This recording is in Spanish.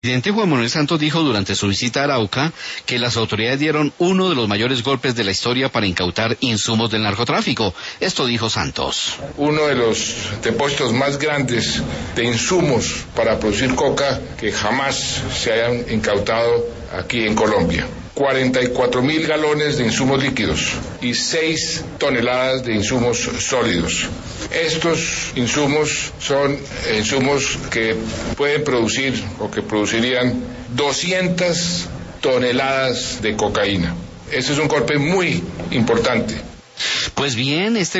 El presidente Juan Manuel Santos dijo durante su visita a Arauca que las autoridades dieron uno de los mayores golpes de la historia para incautar insumos del narcotráfico. Esto dijo Santos. Uno de los depósitos más grandes de insumos para producir coca que jamás se hayan incautado aquí en Colombia. 44.000 galones de insumos líquidos y 6 toneladas de insumos sólidos. Estos insumos son insumos que pueden producir o que producirían 200 toneladas de cocaína. Este es un golpe muy importante. Pues bien,